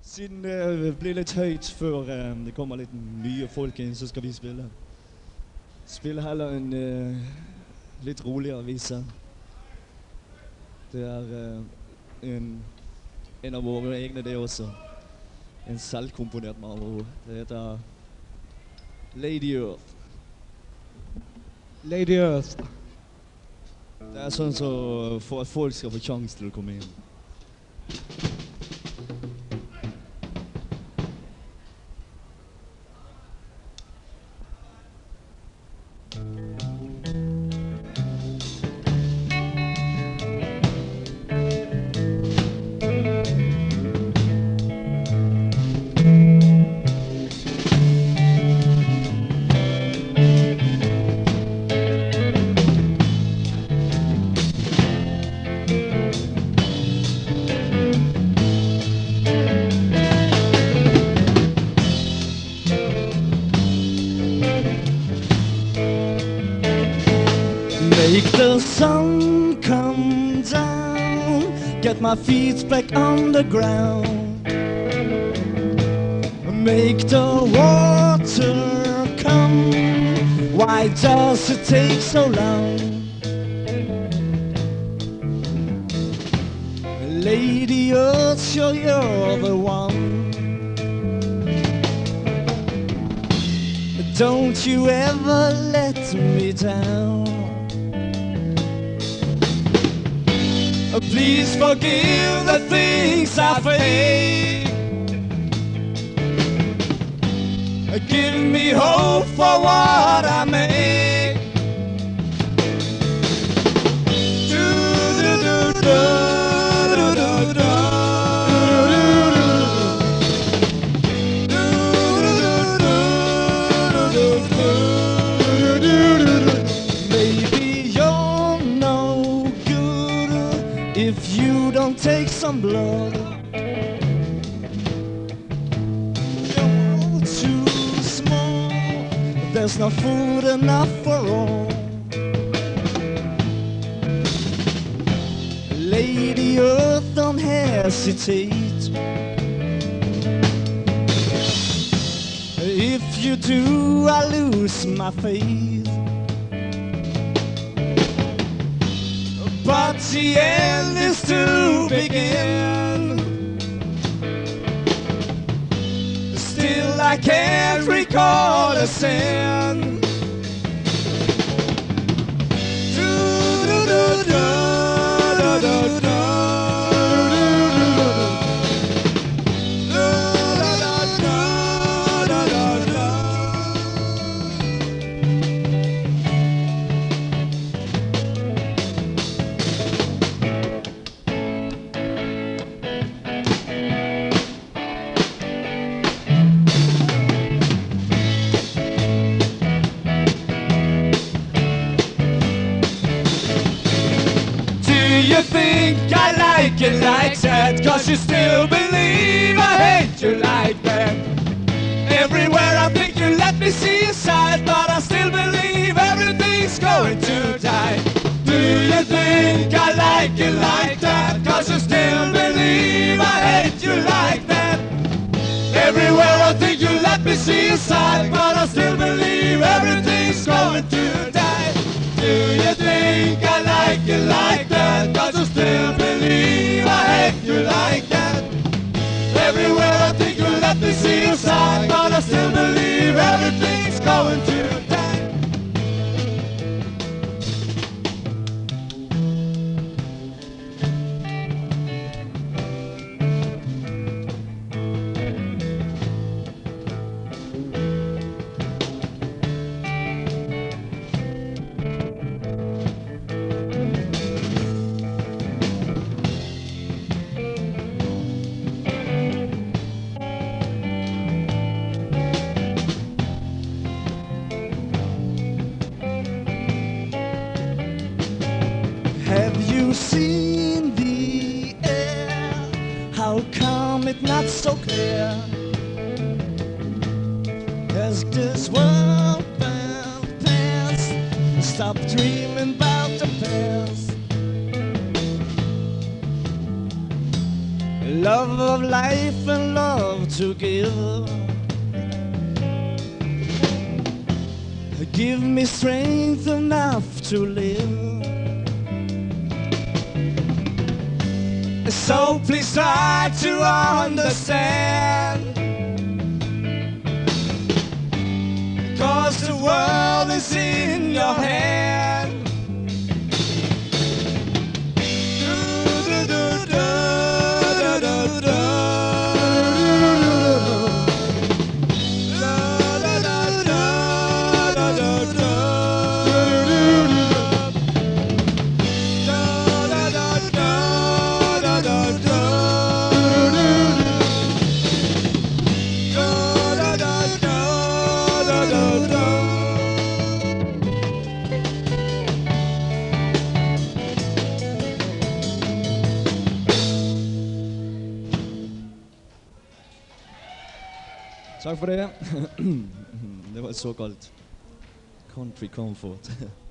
Siden det bliver lidt højt, før det kommer lidt nye folk ind, så skal vi spille. Spille heller en lidt roligere vise. Det er en af våre egne, det også. En selvkomponeret Marmor. Det heter Lady Earth. Lady Earth. Det er sådan så for at folk skal få chance til at komme ind. Make the sun come down, get my feet back on the ground. Make the water come, why does it take so long? Lady Earth, sure you're the one. Don't you ever let me down. Please forgive the things I fake. Give me hope for what I make. Maybe you're no good if you don't take some blood. You're too small, there's no food enough for all. Lady Earth, don't hesitate. If you do, I lose my faith. But the end is to begin. Still I can't recall a sin. You think I like it like that, 'cause you still believe I hate you like that. Everywhere I think you let me see a side, but I still believe everything's going to die. Do you think I like it like that, 'cause you still believe I hate you like that. Everywhere I think you let me see a side, but I still believe everything's going to die. Do you think I like it like that, 'cause you still believe I hate you like that. Everywhere I think you let me see your side, but I still believe everything's going to die. Have you seen the air? How come it's not so clear? Has this world felt past? Stop dreaming about the past. love of life and love to give. Give me strength enough to live. So please try to understand, 'cause the world is in your hand. Tack för det. Det var ett såkallt country comfort.